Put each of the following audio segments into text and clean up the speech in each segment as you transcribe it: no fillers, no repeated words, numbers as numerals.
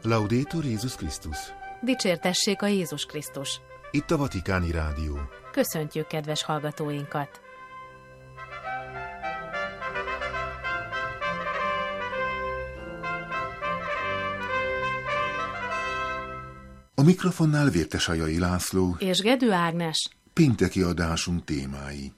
Laudetur Jézus Krisztus! Dicsértessék a Jézus Krisztus! Itt a Vatikáni Rádió. Köszöntjük kedves hallgatóinkat! A mikrofonnál Vértesajai László és Gedő Ágnes. Pénteki adásunk témái.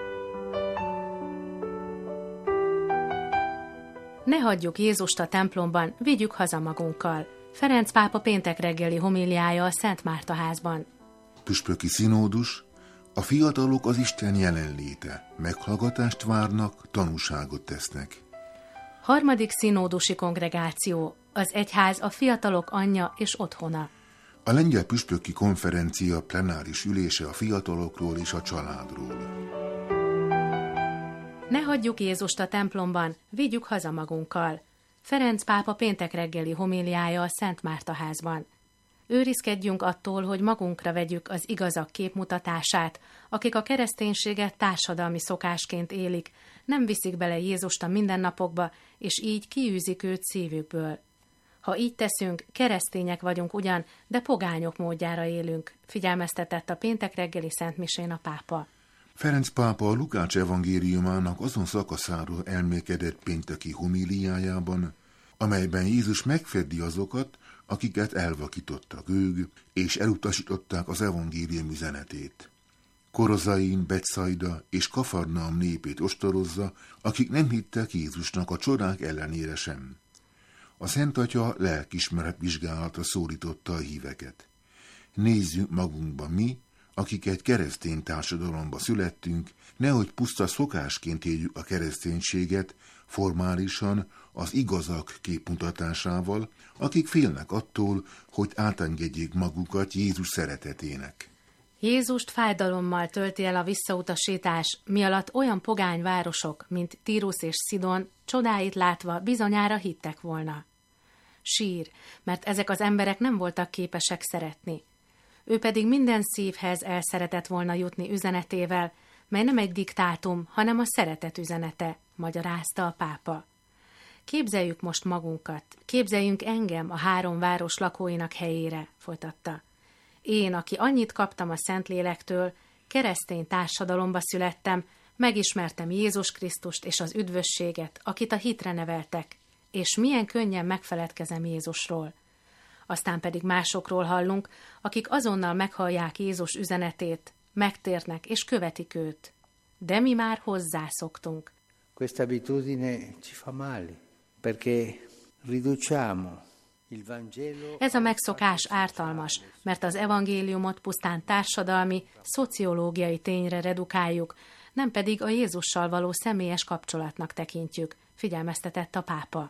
Ne hagyjuk Jézust a templomban, vigyük haza magunkkal. Ferenc pápa péntek reggeli homíliája a Szent Márta házban. Püspöki színódus, a fiatalok az Isten jelenléte, meghallgatást várnak, tanúságot tesznek. Harmadik színódusi kongregáció, az egyház a fiatalok anyja és otthona. A lengyel püspöki konferencia plenáris ülése a fiatalokról és a családról. Ne hagyjuk Jézust a templomban, vigyük haza magunkkal. Ferenc pápa péntek reggeli homíliája a Szent Márta házban. Őrizkedjünk attól, hogy magunkra vegyük az igazak képmutatását, akik a kereszténységet társadalmi szokásként élik, nem viszik bele Jézust a mindennapokba, és így kiűzik őt szívükből. Ha így teszünk, keresztények vagyunk ugyan, de pogányok módjára élünk, figyelmeztetett a péntek reggeli szentmisén a pápa. Ferenc pápa a Lukács evangéliumának azon szakaszáról elmélkedett pénteki homíliájában, amelyben Jézus megfedi azokat, akiket elvakítottak ők, és elutasították az evangélium üzenetét. Korozain, Betsaida és Kafarnaum népét ostorozza, akik nem hittek Jézusnak a csodák ellenére sem. A Szent Atya lelkiismeret vizsgálatra szólította a híveket. Nézzünk magunkba mi, akik egy keresztény társadalomba születtünk, nehogy puszta szokásként éljük a kereszténységet, formálisan az igazak képmutatásával, akik félnek attól, hogy átengedjék magukat Jézus szeretetének. Jézust fájdalommal tölti el a visszautasítás, mi alatt olyan pogány városok, mint Tírus és Szidon, csodáit látva bizonyára hittek volna. Sír, mert ezek az emberek nem voltak képesek szeretni. Ő pedig minden szívhez el szeretett volna jutni üzenetével, mely nem egy diktátum, hanem a szeretet üzenete, magyarázta a pápa. Képzeljük most magunkat, képzeljünk engem a 3 város lakóinak helyére, folytatta. Én, aki annyit kaptam a Szentlélektől, keresztény társadalomba születtem, megismertem Jézus Krisztust és az üdvösséget, akit a hitre neveltek, és milyen könnyen megfeledkezem Jézusról. Aztán pedig másokról hallunk, akik azonnal meghallják Jézus üzenetét, megtérnek és követik őt. De mi már hozzászoktunk. Questa abitudine ci fa male, perché riduciamo il Vangelo. Ez a megszokás ártalmas, mert az evangéliumot pusztán társadalmi, szociológiai tényre redukáljuk, nem pedig a Jézussal való személyes kapcsolatnak tekintjük, figyelmeztetett a pápa.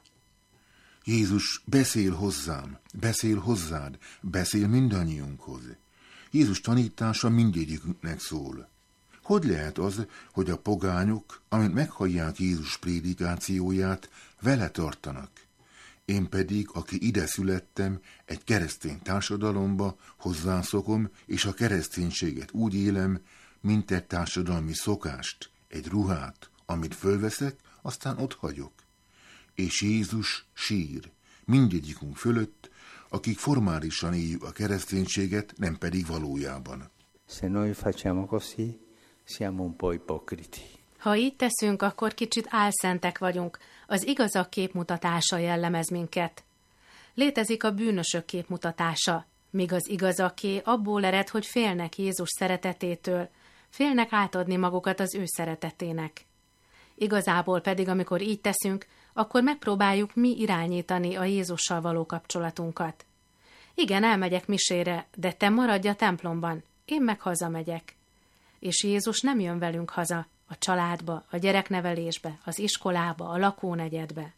Jézus beszél hozzám, beszél hozzád, beszél mindannyiunkhoz. Jézus tanítása mindegyikünknek szól. Hogy lehet az, hogy a pogányok, amint meghallják Jézus prédikációját, vele tartanak? Én pedig, aki ide születtem, egy keresztény társadalomba, hozzászokom, és a kereszténységet úgy élem, mint egy társadalmi szokást, egy ruhát, amit fölveszek, aztán ott hagyok. És Jézus sír mindegyikünk fölött, akik formálisan éljük a kereszténységet, nem pedig valójában. Se noi facciamo così, siamo un po' ipocriti. Ha így teszünk, akkor kicsit álszentek vagyunk, az igazak képmutatása jellemez minket. Létezik a bűnösök képmutatása, míg az igazaké abból ered, hogy félnek Jézus szeretetétől, félnek átadni magukat az ő szeretetének. Igazából pedig, amikor így teszünk, akkor megpróbáljuk mi irányítani a Jézussal való kapcsolatunkat. Igen, elmegyek misére, de te maradj a templomban, én meg hazamegyek. És Jézus nem jön velünk haza, a családba, a gyereknevelésbe, az iskolába, a lakónegyedbe.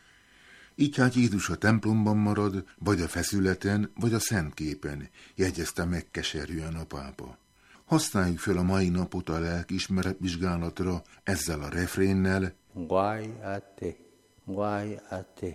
Így hát Jézus a templomban marad, vagy a feszületen, vagy a szentképen, jegyezte meg keserűen a pápa. Használjuk fel a mai napot a lelkiismeret vizsgálatra ezzel a refrénnel: Guai a te, guai a te.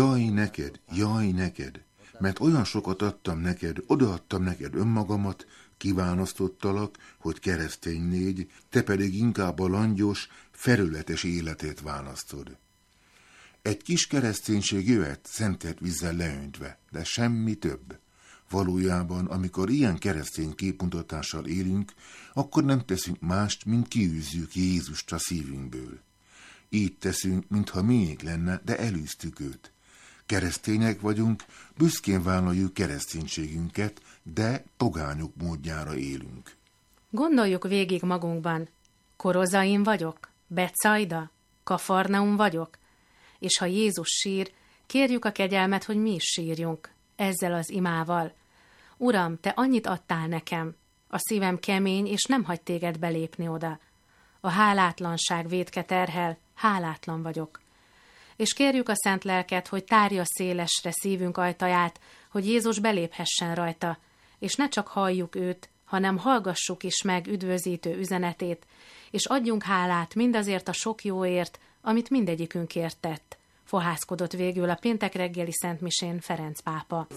Jaj neked, mert olyan sokat adtam neked, odaadtam neked önmagamat, kiválasztottalak, hogy keresztény légy, te pedig inkább a langyos, felületes életét választod. Egy kis kereszténység jöhet szentelt vízzel leöntve, de semmi több. Valójában, amikor ilyen keresztény képmutatással élünk, akkor nem teszünk mást, mint kiűzzük Jézust a szívünkből. Így teszünk, mintha miénk lenne, de elűztük őt. Keresztények vagyunk, büszkén vállaljuk kereszténységünket, de pogányok módjára élünk. Gondoljuk végig magunkban. Korozaim vagyok? Betsaida? Kafarnaum vagyok? És ha Jézus sír, kérjük a kegyelmet, hogy mi is sírjunk. Ezzel az imával. Uram, te annyit adtál nekem. A szívem kemény, és nem hagy téged belépni oda. A hálátlanság vétke terhel, hálátlan vagyok. És kérjük a szent lelket, hogy tárja szélesre szívünk ajtaját, hogy Jézus beléphessen rajta, és ne csak halljuk őt, hanem hallgassuk is meg üdvözítő üzenetét, és adjunk hálát mindazért a sok jóért, amit mindegyikünkért tett. Fohászkodott végül a péntek reggeli szentmisén Ferenc pápa.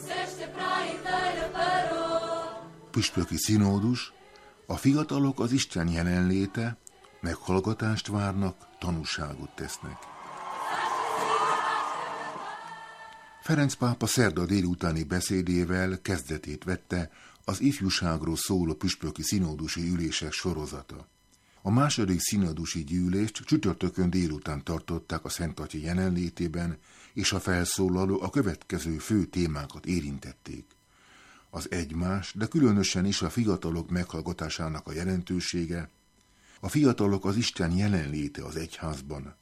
Püspöki színódus, a fiatalok az Isten jelenléte, meghallgatást várnak, tanúságot tesznek. Ferenc pápa szerda délutáni beszédével kezdetét vette az ifjúságról szóló püspöki színódusi ülések sorozata. A második színodusi gyűlést csütörtökön délután tartották a Szent Atya jelenlétében, és a felszólaló a következő fő témákat érintették. Az egymás, de különösen is a fiatalok meghallgatásának a jelentősége, a fiatalok az Isten jelenléte az egyházban,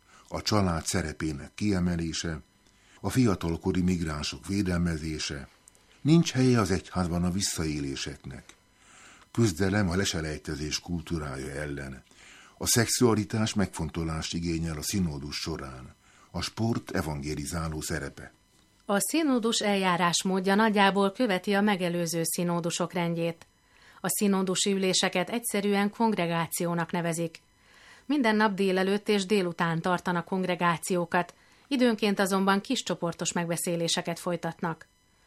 a család szerepének kiemelése, a fiatalkori migránsok védelmezése, nincs helye az egyházban a visszaéléseknek, küzdelem a leselejtezés kultúrája ellen, a szexualitás megfontolást igényel a színódus során, a sport evangélizáló szerepe. A színódus eljárásmódja nagyjából követi a megelőző színódusok rendjét. A színódusi üléseket egyszerűen kongregációnak nevezik. Minden nap délelőtt és délután tartanak kongregációkat, időnként azonban kiscsoportos megbeszéléseket folytatnak.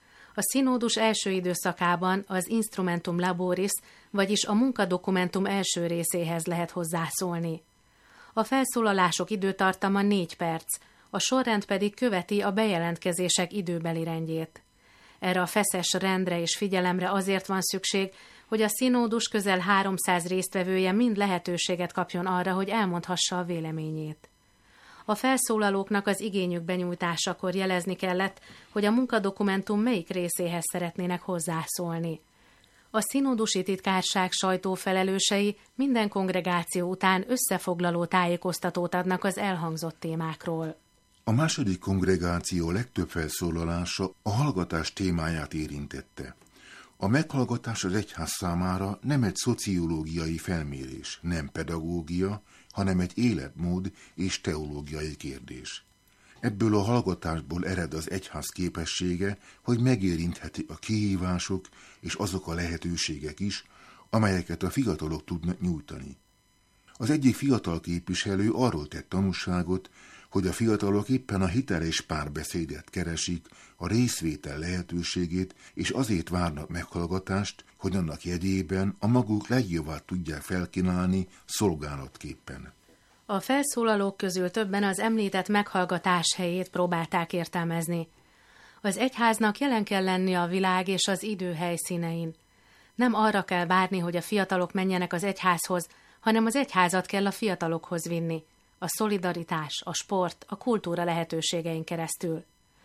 A színódus első időszakában az instrumentum laboris, vagyis a munkadokumentum első részéhez lehet hozzászólni. A felszólalások időtartama 4 perc, a sorrend pedig követi a bejelentkezések időbeli rendjét. Erre a feszes rendre és figyelemre azért van szükség, hogy a színódus közel 300 résztvevője mind lehetőséget kapjon arra, hogy elmondhassa a véleményét. A felszólalóknak az igényük benyújtásakor jelezni kellett, hogy a munkadokumentum melyik részéhez szeretnének hozzászólni. A színódusi titkárság sajtófelelősei minden kongregáció után összefoglaló tájékoztatót adnak az elhangzott témákról. A második kongregáció legtöbb felszólalása a hallgatás témáját érintette. A meghallgatás az egyház számára nem egy szociológiai felmérés, nem pedagógia, hanem egy életmód és teológiai kérdés. Ebből a hallgatásból ered az egyház képessége, hogy megérintheti a kihívások és azok a lehetőségek is, amelyeket a fiatalok tudnak nyújtani. Az egyik fiatal képviselő arról tett tanúságot, hogy a fiatalok éppen a hiteles párbeszédet keresik, a részvétel lehetőségét, és azért várnak meghallgatást, hogy annak jegyében a maguk legjobbát tudják felkínálni szolgálatképpen. A felszólalók közül többen az említett meghallgatás helyét próbálták értelmezni. Az egyháznak jelen kell lennie a világ és az idő helyszínein. Nem arra kell várni, hogy a fiatalok menjenek az egyházhoz, hanem az egyházat kell a fiatalokhoz vinni. A szolidaritás, a sport, a kultúra lehetőségein keresztül.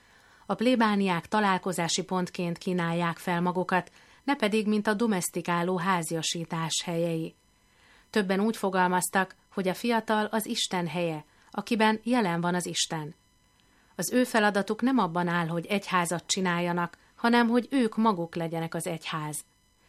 A plébániák találkozási pontként kínálják fel magukat, ne pedig, mint a domesztikáló háziasítás helyei. Többen úgy fogalmaztak, hogy a fiatal az Isten helye, akiben jelen van az Isten. Az ő feladatuk nem abban áll, hogy egyházat csináljanak, hanem hogy ők maguk legyenek az egyház.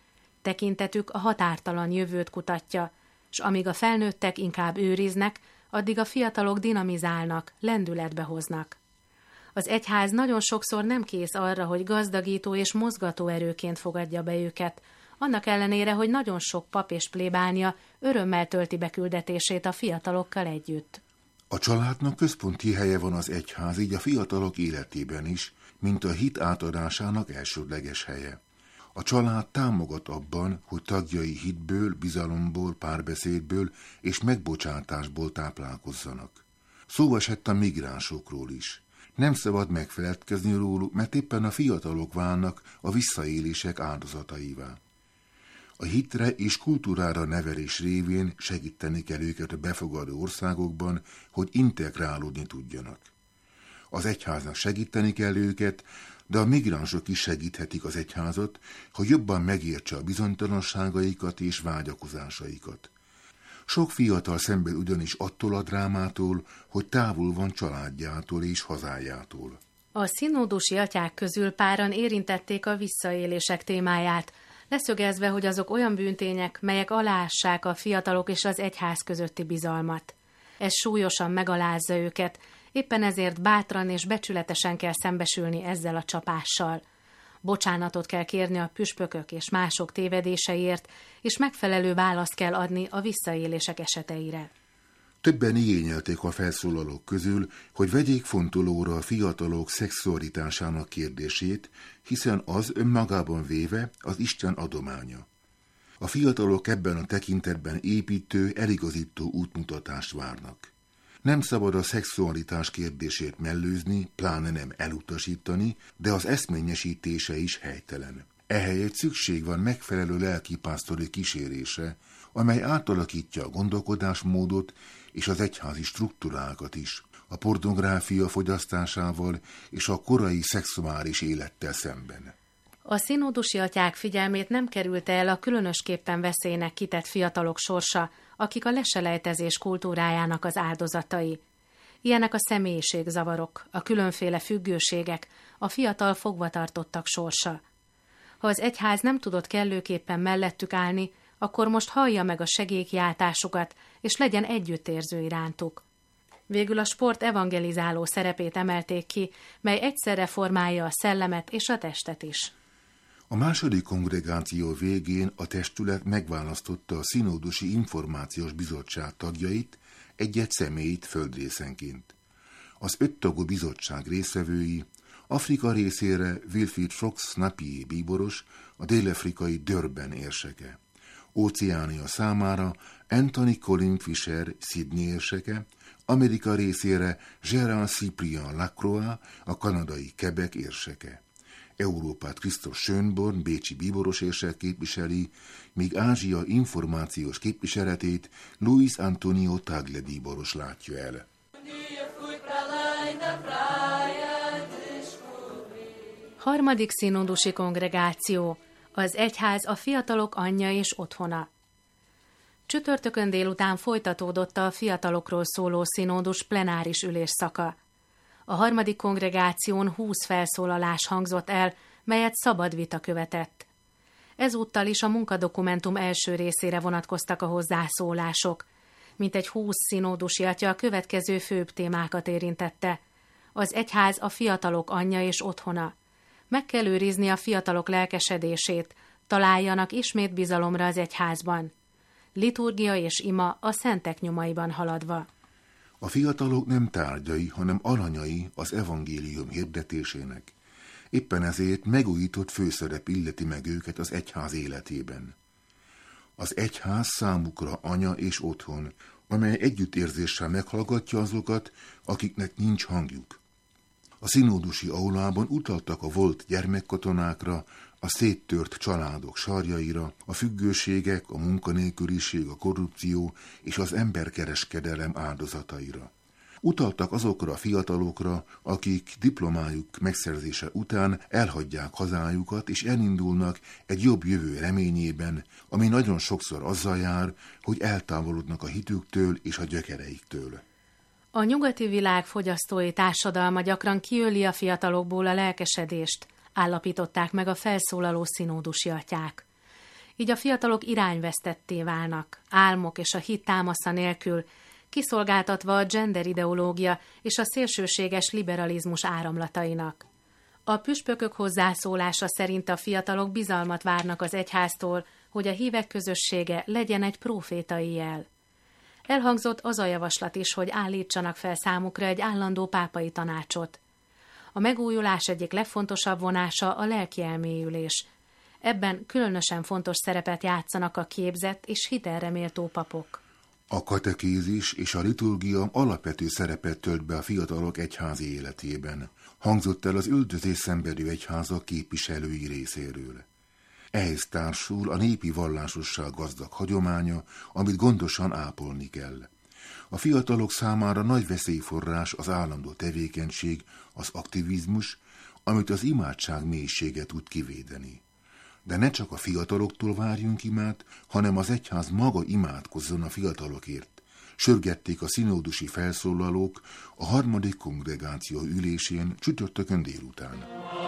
Tekintetük a határtalan jövőt kutatja, s amíg a felnőttek inkább őriznek, addig a fiatalok dinamizálnak, lendületbe hoznak. Az egyház nagyon sokszor nem kész arra, hogy gazdagító és mozgató erőként fogadja be őket, annak ellenére, hogy nagyon sok pap és plébánia örömmel tölti be küldetését a fiatalokkal együtt. A családnak központi helye van az egyház, így a fiatalok életében is, mint a hit átadásának elsődleges helye. A család támogat abban, hogy tagjai hitből, bizalomból, párbeszédből és megbocsátásból táplálkozzanak. Szó esett a migránsokról is. Nem szabad megfeledkezni róluk, mert éppen a fiatalok válnak a visszaélések áldozataivá. A hitre és kultúrára nevelés révén segíteni kell őket a befogadó országokban, hogy integrálódni tudjanak. Az egyháznak segíteni kell őket, de a migránsok is segíthetik az egyházat, hogy jobban megértse a bizonytalanságaikat és vágyakozásaikat. Sok fiatal szenved ugyanis attól a drámától, hogy távol van családjától és hazájától. A szinódusi atyák közül páran érintették a visszaélések témáját, leszögezve, hogy azok olyan bűntények, melyek aláássák a fiatalok és az egyház közötti bizalmat. Ez súlyosan megalázza őket, éppen ezért bátran és becsületesen kell szembesülni ezzel a csapással. Bocsánatot kell kérni a püspökök és mások tévedéseiért, és megfelelő választ kell adni a visszaélések eseteire. Többen igényelték a felszólalók közül, hogy vegyék fontolóra a fiatalok szexualitásának kérdését, hiszen az önmagában véve az Isten adománya. A fiatalok ebben a tekintetben építő, eligazító útmutatást várnak. Nem szabad a szexualitás kérdését mellőzni, pláne nem elutasítani, de az eszményesítése is helytelen. Ehelyett szükség van megfelelő lelkipásztori kísérésre, amely átalakítja a gondolkodásmódot és az egyházi struktúrákat is, a pornográfia fogyasztásával és a korai szexuális élettel szemben. A szinódusi atyák figyelmét nem kerülte el a különösképpen veszélynek kitett fiatalok sorsa, akik a leselejtezés kultúrájának az áldozatai. Ilyenek a személyiségzavarok, a különféle függőségek, a fiatal fogvatartottak sorsa. Ha az egyház nem tudott kellőképpen mellettük állni, akkor most hallja meg a segélykiáltásukat, és legyen együttérző irántuk. Végül a sport evangelizáló szerepét emelték ki, mely egyszerre formálja a szellemet és a testet is. A második kongregáció végén a testület megválasztotta a Szinódusi Információs Bizottság tagjait, egy-egy személyt földrészenként. Az 5 tagú bizottság részvevői Afrika részére Wilfried Fox Napié bíboros, a dél-afrikai Durban érseke. Óceánia számára Anthony Colin Fisher Sydney érseke, Amerika részére Gérard Cyprien Lacroix, a kanadai Quebec érseke. Európát Christoph Schönborn, bécsi bíboros érsek képviseli, míg Ázsia információs képviseletét Luis Antonio Tagle bíboros látja el. Harmadik szinódusi kongregáció, az egyház a fiatalok anyja és otthona. Csütörtökön délután folytatódott a fiatalokról szóló szinódus plenáris ülésszaka. A harmadik kongregáción 20 felszólalás hangzott el, melyet szabad vita követett. Ezúttal is a munkadokumentum első részére vonatkoztak a hozzászólások. Mintegy 20 szinódusi atya a következő főbb témákat érintette. Az egyház a fiatalok anyja és otthona. Meg kell őrizni a fiatalok lelkesedését, találjanak ismét bizalomra az egyházban. Liturgia és ima a szentek nyomaiban haladva. A fiatalok nem tárgyai, hanem aranyai az evangélium hirdetésének. Éppen ezért megújított főszerep illeti meg őket az egyház életében. Az egyház számukra anya és otthon, amely együttérzéssel meghallgatja azokat, akiknek nincs hangjuk. A szinódusi aulában utaltak a volt gyermekkatonákra, a széttört családok sarjaira, a függőségek, a munkanélküliség, a korrupció és az emberkereskedelem áldozataira. Utaltak azokra a fiatalokra, akik diplomájuk megszerzése után elhagyják hazájukat és elindulnak egy jobb jövő reményében, ami nagyon sokszor azzal jár, hogy eltávolodnak a hitüktől és a gyökereiktől. A nyugati világ fogyasztói társadalma gyakran kiöli a fiatalokból a lelkesedést, állapították meg a felszólaló szinódusi atyák. Így a fiatalok irányvesztetté válnak, álmok és a hit támasza nélkül, kiszolgáltatva a gender ideológia és a szélsőséges liberalizmus áramlatainak. A püspökök hozzászólása szerint a fiatalok bizalmat várnak az egyháztól, hogy a hívek közössége legyen egy prófétai jel. Elhangzott az a javaslat is, hogy állítsanak fel számukra egy állandó pápai tanácsot. A megújulás egyik legfontosabb vonása a lelki elmélyülés. Ebben különösen fontos szerepet játszanak a képzett és hitelre méltó papok. A katekézis és a liturgia alapvető szerepet tölt be a fiatalok egyházi életében. Hangzott el az üldözés szenvedő egyházak képviselői részéről. Ehhez társul a népi vallásosság gazdag hagyománya, amit gondosan ápolni kell. A fiatalok számára nagy veszélyforrás az állandó tevékenység, az aktivizmus, amit az imádság mélysége tud kivédeni. De ne csak a fiataloktól várjunk imát, hanem az egyház maga imádkozzon a fiatalokért. Sürgették a szinódusi felszólalók a 3. kongregáció ülésén csütörtökön délután.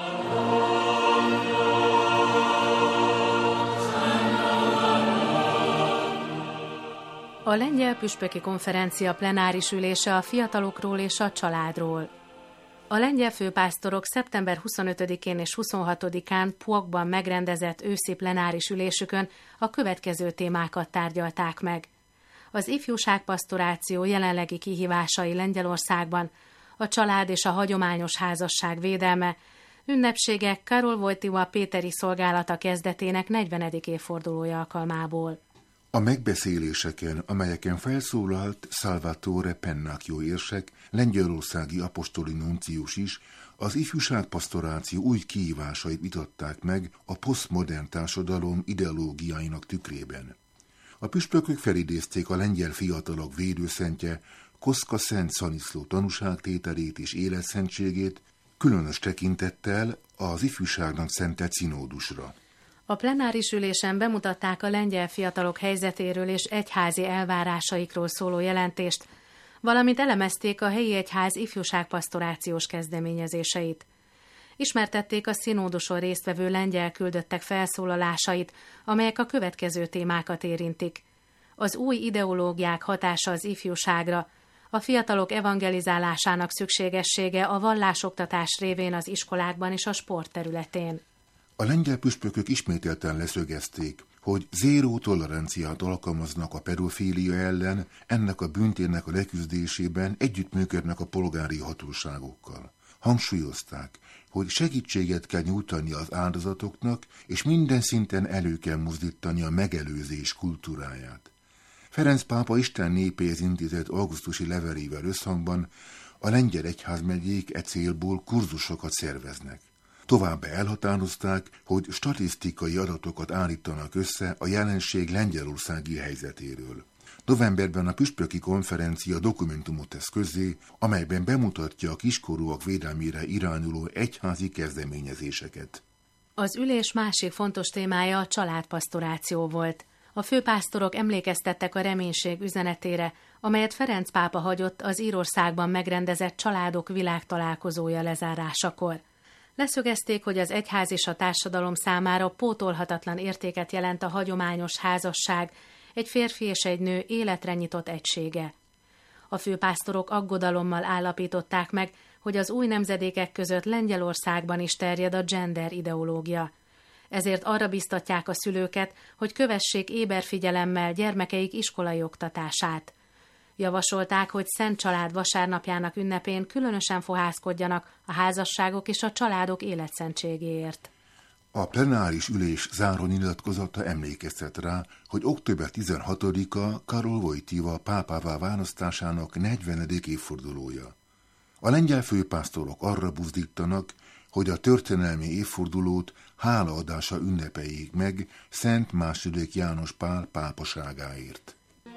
A Lengyel Püspöki Konferencia plenáris ülése a fiatalokról és a családról. A lengyel főpásztorok szeptember 25-én és 26-án Puokban megrendezett őszi plenáris ülésükön a következő témákat tárgyalták meg. Az ifjúságpasztoráció jelenlegi kihívásai Lengyelországban, a család és a hagyományos házasság védelme, ünnepségek Karol Wojtyła péteri szolgálata kezdetének 40. évfordulója alkalmából. A megbeszéléseken, amelyeken felszólalt Salvatore Pennacchio érsek, lengyelországi apostoli nuncius is, az ifjúságpasztoráció új kihívásait vitatták meg a posztmodern társadalom ideológiáinak tükrében. A püspökök felidézték a lengyel fiatalok védőszentje, Koszka Szent Szaniszló tanúságtételét és életszentségét, különös tekintettel az ifjúságnak szentelt szinódusra. A plenáris ülésen bemutatták a lengyel fiatalok helyzetéről és egyházi elvárásaikról szóló jelentést, valamint elemezték a helyi egyház ifjúságpasztorációs kezdeményezéseit. Ismertették a szinóduson résztvevő lengyel küldöttek felszólalásait, amelyek a következő témákat érintik. Az új ideológiák hatása az ifjúságra, a fiatalok evangelizálásának szükségessége a vallásoktatás révén az iskolákban és a sport területén. A lengyel püspökök ismételten leszögezték, hogy zéró toleranciát alkalmaznak a pedofília ellen, ennek a bűntének a leküzdésében együttműködnek a polgári hatóságokkal. Hangsúlyozták, hogy segítséget kell nyújtani az áldozatoknak, és minden szinten elő kell mozdítani a megelőzés kultúráját. Ferenc pápa Isten népéhez intézett augusztusi levelével összhangban a lengyel egyházmegyék e célból kurzusokat szerveznek. Továbbá elhatározták, hogy statisztikai adatokat állítanak össze a jelenség lengyelországi helyzetéről. Novemberben a püspöki konferencia dokumentumot tesz közzé, amelyben bemutatja a kiskorúak védelmére irányuló egyházi kezdeményezéseket. Az ülés másik fontos témája a családpasztoráció volt. A főpásztorok emlékeztettek a reménység üzenetére, amelyet Ferenc pápa hagyott az Írországban megrendezett családok világtalálkozója lezárásakor. Leszögezték, hogy az egyház és a társadalom számára pótolhatatlan értéket jelent a hagyományos házasság, egy férfi és egy nő életre nyitott egysége. A főpásztorok aggodalommal állapították meg, hogy az új nemzedékek között Lengyelországban is terjed a gender ideológia. Ezért arra biztatják a szülőket, hogy kövessék éber figyelemmel gyermekeik iskolai oktatását. Javasolták, hogy Szent Család vasárnapjának ünnepén különösen fohászkodjanak a házasságok és a családok életszentségéért. A plenáris ülés záró nyilatkozata emlékeztet rá, hogy október 16-a Karol Wojtyła pápává választásának 40. évfordulója. A lengyel főpásztorok arra buzdítanak, hogy a történelmi évfordulót hálaadása ünnepeljék meg Szent II. János Pál pápaságáért.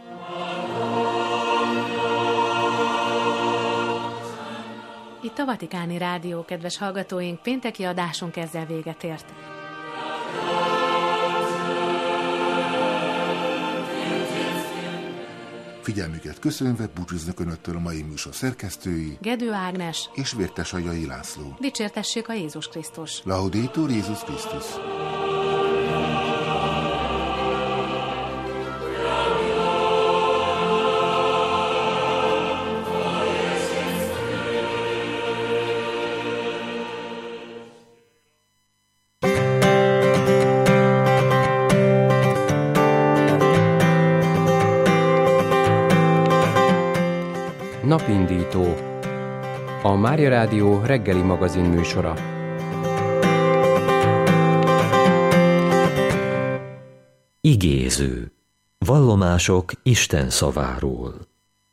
Itt a Vatikáni Rádió, kedves hallgatóink, pénteki adásunk ezzel véget ért. Figyelmüket köszönve búcsúznak önöktől a mai műsor szerkesztői, Gedő Ágnes és Vértesajai László. Dicsértessék a Jézus Krisztus! Laudetur Jézus Krisztus! Napindító, a Mária Rádió reggeli magazin műsora. Igéző. Vallomások Isten szaváról.